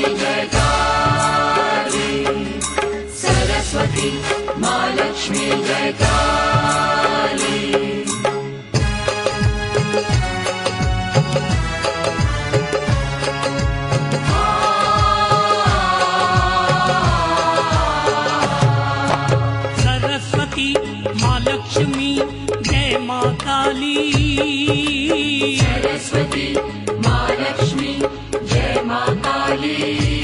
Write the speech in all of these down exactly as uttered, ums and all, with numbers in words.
जय काली, सरस्वती माँ लक्ष्मी जय काली। सरस्वती माँ लक्ष्मी जय माँ काली, सरस्वती माँ लक्ष्मी जय माँ काली।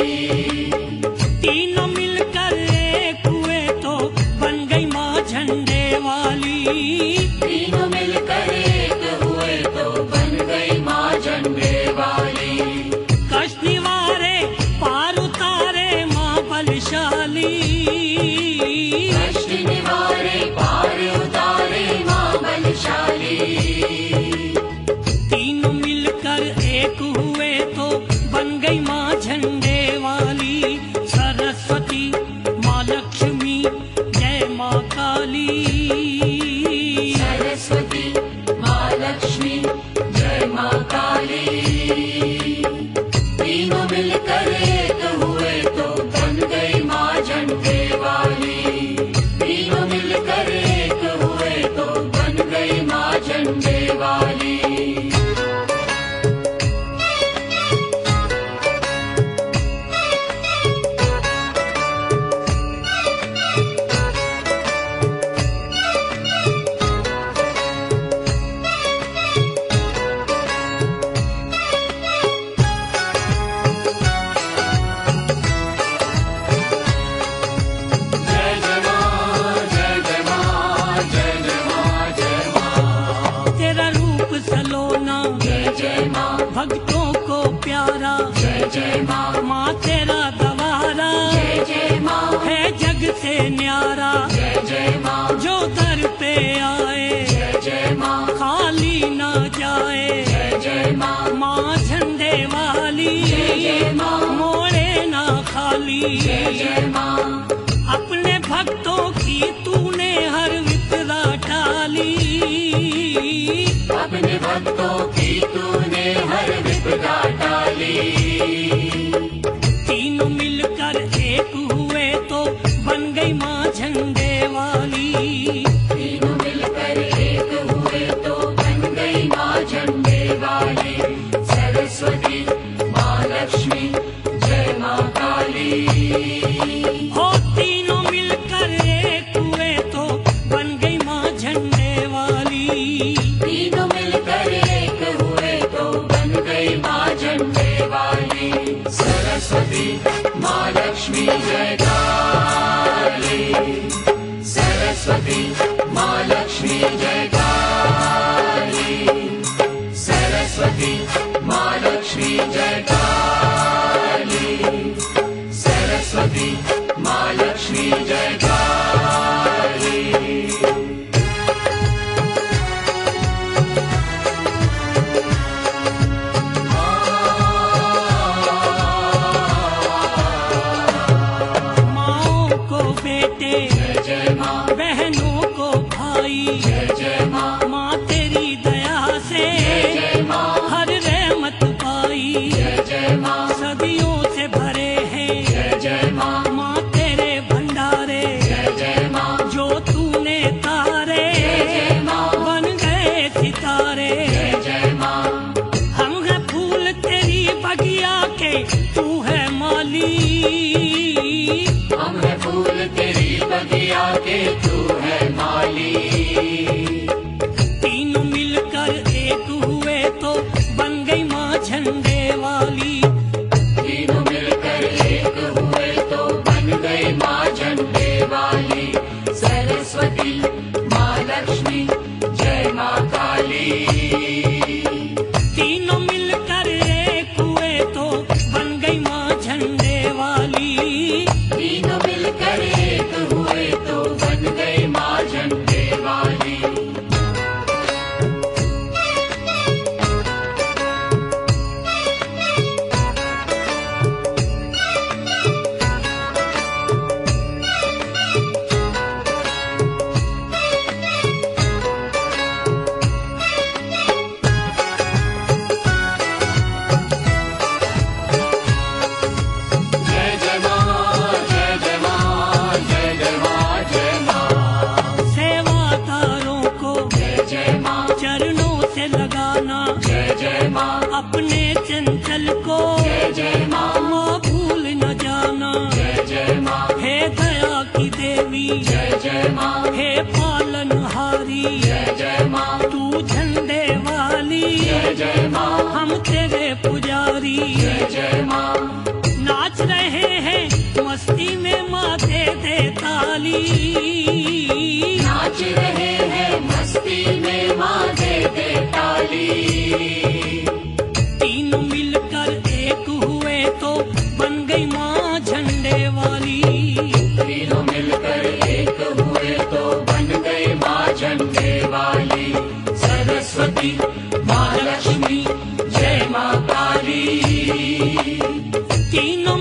तीनों मिलकर एक हुए तो बन गई माँ झंडे वाली, तीनों मिलकर एक हुए तो बन गई माँ झंडे वाली। कष्ट निवारे पार उतारे माँ बलशाली, कष्ट निवारे पार उतारे माँ बलशाली। तीनों मिलकर एक हुए तो बन गई माँ झंडे वाली, सरस्वती माँ लक्ष्मी जय माँ काली, सरस्वती माँ लक्ष्मी जय माँ काली। तीनों मिलकर एक हुए तो बन गई माँ झंडे वाली, तीनों मिलकर एक हुए तो बन गई माँ झंडे वाली। जय जय माँ, जय जय माँ, जय जय माँ, जय माँ। तेरा रूप सलोना जय जय माँ, भक्तों को प्यारा, जय जय माँ, माँ तेरा गवारा जय जय माँ, है जग से न्यारा, जय जय माँ, जो दर पे आए जय जय माँ, खाली न जाए, जय जय माँ, माँ झंडे वाली जय जय माँ, मोड़े ना खाली, जय जय माँ। अपने भक्तों की तूने हर विपदा टाली, अपने भक्तों की तूने हर विपदा टाली। तीनों मिलकर एक हुए तो बन गई माँ झंडे वाली, तीनों मिलकर एक हुए तो बन गई माँ झंडे वाली, सरस्वती माँ लक्ष्मी जय माँ काली। हो तीनों मिलकर एक हुए तो बन गई माँ झंडे वाली, तीनों मिलकर एक हुए तो बन गई माँ झंडे वाली, सरस्वती माँ लक्ष्मी जय काली, सरस्वती माँ लक्ष्मी जय काली, सरस्वती माँ लक्ष्मी जय काली, सरस्वती माँ लक्ष्मी जय काली। माँओं को बेटे जय जय माँ, बहनों को भाई, जय जय जय जय माँ, हे पालनहारी जय जय माँ, तू झंडे वाली जय जय माँ, हम तेरे पुजारी जय जय माँ, नाच रहे हैं मस्ती में माँ दे दे ताली नाच रहे हैं मस्ती में माँ दे दे ताली तीनों मिलकर एक हुए तो बन गई माँ झंडे वाली तीनों मिलकर एक हुए तो बन गई माँ झंडे वाली सरस्वती माँ लक्ष्मी जय माँ काली तीनों